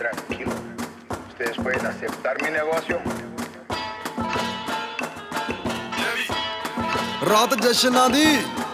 tranquilo. Ustedes pueden aceptar mi negocio. ਰਾਤ ਜਸ਼ਨਾਂ ਦੀ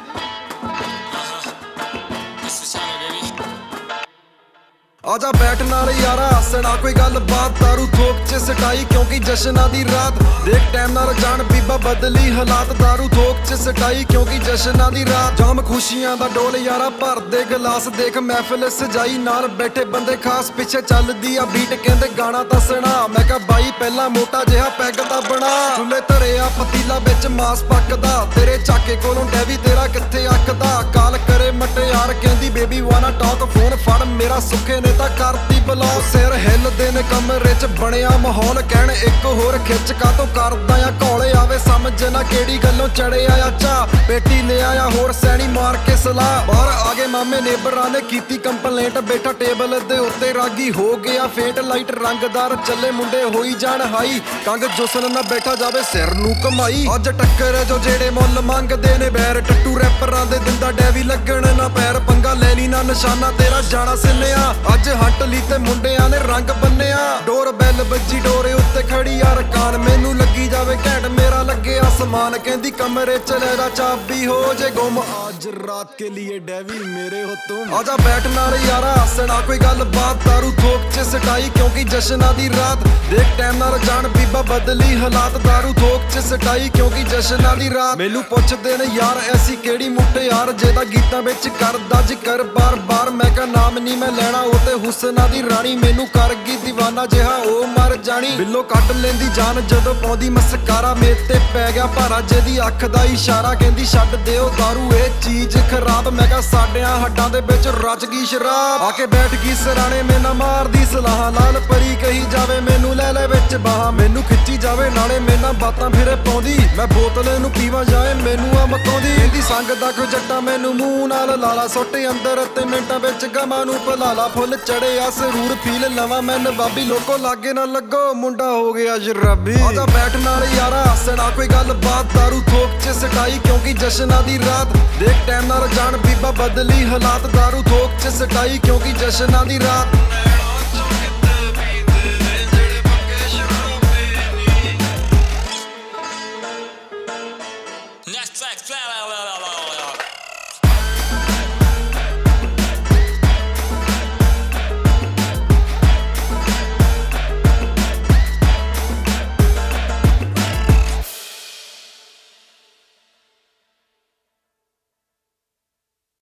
ਆਜਾ ਬੈਠ ਨਾਲ ਯਾਰਾ ਹੱਸਣਾ ਕੋਈ ਗੱਲ ਬਾਤ ਦਾਰੂ ਥੋਕ ਚ ਸਟਾਈ ਕਿਉਂਕਿ ਜਸ਼ਨਾਂ ਦੀ ਰਾਤ ਦੇਖ ਟਾਈਮ ਨਾਲ ਜਾਣ ਬੀਬਾ ਬਦਲੀ ਹਾਲਾਤ ਦਾਰੂ ਥੋਕ ਚ ਸਟਾਈ ਕਿਉਂਕਿ ਜਸ਼ਨਾਂ ਦੀ ਰਾਤ ਜਾਮ ਖੁਸ਼ੀਆਂ ਦਾ ਡੋਲ ਯਾਰਾ ਭਰਦੇ ਗਲਾਸ ਦੇਖ ਮਹਿਫਿਲ ਸਜਾਈ ਨਾਲ ਬੈਠੇ ਬੰਦੇ ਖਾਸ ਪਿੱਛੇ ਚੱਲਦੀ ਆ ਬੀਟ ਕਹਿੰਦੇ ਗਾਣਾ ਤਾਂ ਸੁਣਾ ਮੈਂ ਕਿਹਾ ਬਾਈ ਪਹਿਲਾਂ ਮੋਟਾ ਜਿਹਾ ਪੈਗ ਤਾਂ ਬਣਾ ਚੁੱਲੇ ਧਰੇ ਆ ਪਤੀਲਾ ਵਿੱਚ ਮਾਸ ਪੱਕਦਾ ਤੇਰੇ ਚਾਕੇ ਕੋਲੋਂ ਡੈਵੀ ਤੇਰਾ ਕਿੱਥੇ ਅੱਖਦਾ ਕਾਲ ਕਰੇ ਮਟਿਆਰ ਕਹਿੰਦੀ ਬੇਬੀ ਵਾਨਾ ਟਾਕ ਫੋਨ ਫੜ ਮੇਰਾ ਸੁੱਖੇ ਨੇ ਤਾਂ ਕਰਤੀ ਬਲੌਗ ਸਿਰ ਹਿੱਲਦੇ ਨੇ ਕਮਰੇ ਚ ਬਣਿਆ ਮਾਹੌਲ ਕਹਿਣ ਇੱਕ ਹੋਰ ਖਿੱਚ ਕਾ ਤੋਂ ਕਰਦਾ ਆ ਘੋਲੇ ਆਵੇ ਸਮਝ ਨਾ ਕਿਹੜੀ ਗੱਲੋਂ ਚੜਿਆ ਆ ਚਾ ਪੇਟੀ ਲੈ ਆਇਆ ਹੋਰ ਸੈਣੀ ਮਾਰ ਕੇ ਸਲਾਹ ਬਾਹਰ ਆ ਗਏ ਮਾਮੇ ਨੇਬਰਾਂ ਨੇ ਕੀਤੀ ਕੰਪਲੇਂਟ ਬੈਠਾ ਟੇਬਲ ਦੇ ਉੱਤੇ ਰਾਗੀ ਹੋ ਗਿਆ ਫੇਟ ਲਾਈਟ ਰੰਗਦਾਰ ਚੱਲੇ ਮੁੰਡੇ ਹੋਈ ਜਾਣ ਹਾਈ ਕੰਗ ਜੁਸਨ ਨਾ ਬੈਠਾ ਜਾਵੇ ਸਿਰ ਨੂੰ ਕਮਾਈ ਅੱਜ ਟੱਕਰ ਜੋ ਜਿਹੜੇ ਮੁੱਲ ਮੰਗਦੇ ਨੇ ਬੈਰ ਟੱਟੂ ਰੈਪਰਾਂ ਦੇ ਦਿੰਦਾ ਡੈਵੀ ਲੱਗਣ ਨਾ ਪੈਰ ਪੰਗਾ ਲੈ ਲਈ ਨਾ ਨਿਸ਼ਾਨਾ ਤੇਰਾ ਜਾਣਾ ਸਿੰਨਿਆ ਅੱਜ ਹੱਟ ਲਈ ਤੇ ਮੁੰਡਿਆਂ ਨੇ ਰੰਗ ਬੰਨਿਆ ਡੋਰ ਬੈਲ ਵੱਜੀ ਡੋਰੇ ਉੱਤੇ ਖੜੀ ਆ ਰਕਾਨ ਮੈਨੂੰ ਲੱਗੀ ਜਾਵੇ ਘੈਂਟ ਮੇਰਾ ਲੱਗੇ ਅਸਮਾਨ ਕਹਿੰਦੀ ਕਮਰੇ ਚ ਲੈ ਜਾ ਚਾਬੀ ਹੋ ਜੇ ਗੁੰਮ ਅੱਜ ਰਾਤ ਕੇ ਲਈ ਡੈਵੀ ਮੇਰੇ ਹੋ ਤੁਮ ਆਜਾ ਬੈਠ ਨਾਲ ਯਾਰਾ ਹੱਸਣਾ ਕੋਈ ਗੱਲ ਬਾਤ ਦਾਰੂ ਥੋਕ ਚ ਸਟਾਈ ਕਿਉਂਕਿ ਜਸ਼ਨਾਂ ਦੀ ਰਾਤ ਦੇਖ ਟਾਈਮ ਨਾਲ ਜਾਣ ਬੀਬਾ ਬਦਲੀ ਹਾਲਾਤ ਦਾਰੂ ਥੋਕ ਚ ਸਟਾਈ ਕਿਉਂਕਿ ਜਸ਼ਨਾਂ ਦੀ ਰਾਤ ਮੈਨੂੰ ਪੁੱਛਦੇ ਨੇ ਯਾਰ ਐਸੀ ਕਿਹੜੀ ਮੁਟਿਆਰ ਜਿਹਦਾ ਗੀਤਾਂ ਵਿੱਚ ਕਰਦਾ ਜ਼ਿਕਰ ਬਾਰ-ਬਾਰ ਮੈਂ ਕਹਾਂ ਨਾਮ ਨਹੀਂ ਮੈਂ ਲੈਣਾ ਉਹ ਤੇ ਹੁਸਨਾ ਦੀ ਰਾਣੀ ਮੈਨੂੰ ਕਰ ਗਈ دیਵਾਨਾ ਜਿਹਾ ਉਹ ਮਰ ਜਾਣੀ ਬਿੱਲੋ ਕੱਢ ਲੈਂਦੀ ਜਾਨ ਜਦੋਂ ਪਾਉਂਦੀ ਮਸਕਾਰਾ ਮੇਰੇ ਤੇ ਪੈ ਗਿਆ ਭਾਰਾ ਜਿਹਦੀ ਅੱਖ ਦਾ ਇਸ਼ਾਰਾ ਕਹਿੰਦੀ ਛੱਡ ਦਿਓ ਦਾਰੂ ਇਹ ਚੀਜ਼ ਖਰਾਬ ਮੈਂ ਕਹਾਂ ਸਾਡਿਆਂ ਹੱਡਾਂ ਦੇ ਵਿੱਚ ਰਚ ਗਈ ਸ਼ਰਾਬ ਆ ਕੇ ਬੈਠ ਗਈ ਸਰਾਣੇ ਮੇ ਨਾ ਮਾਰਦੀ ਸਲਾਹ ਲਾਲ ਪਰੀ ਕਹੀ ਜਾਵੇ ਮੈਨੂੰ ਲੈ ਲੈ ਵਿੱਚ ਬਾਹਾਂ ਮੈਨੂੰ ਖਿੱਚੀ ਜਾਵੇ ਨਾਲੇ ਮੇਨਾ ਬਾਤਾਂ ਫਿਰੇ ਪਾਉਂਦੀ ਮੈਂ ਬੋਤਲ ਨੂੰ ਪੀਵਾਂ ਜਾਏ ਮੈਨੂੰ ਆ ਮਕਾਉਂਦੀ ਇਹਦੀ ਸੰਗ ਦਾ ਕੋ ਜੱਟਾ ਮੈਨੂੰ ਮੂੰਹ ਨਾਲ ਲਾਲਾ ਸੁੱਟ ਅੰਦਰ ਤੇ ਮਿੰਟਾਂ ਵਿੱਚ ਗਮਾਂ ਨੂੰ ਭਲਾਲਾ ਫੁੱਲ ਚੜਿਆ ਸਰੂਰ ਫੀਲ ਲਵਾਂ ਮੈਂ ਨਵਾਬੀ ਲੋਕੋ ਲਾਗੇ ਨਾ ਲੱਗੋ ਮੁੰਡਾ ਹੋ ਗਿਆ ਸ਼ਰਾਬੀ ਆਜਾ ਬੈਠ ਨਾਲ ਯਾਰਾ ਹੱਸਣਾ ਕੋਈ ਗੱਲ ਬਾਤ ਦਾਰੂ ਥੋਕ ਚ ਸਟਾਈ ਕਿਉਂਕਿ ਜਸ਼ਨਾਂ ਦੀ ਰਾਤ ਦੇਖ ਟਾਈਮ ਨਾਲ ਜਾਣ ਬੀਬਾ ਬਦਲੀ ਹਾਲਾਤ ਦਾਰੂ ਥੋਕ ਚ ਸਟਾਈ ਕਿਉਂਕਿ ਜਸ਼ਨਾਂ ਦੀ ਰਾਤ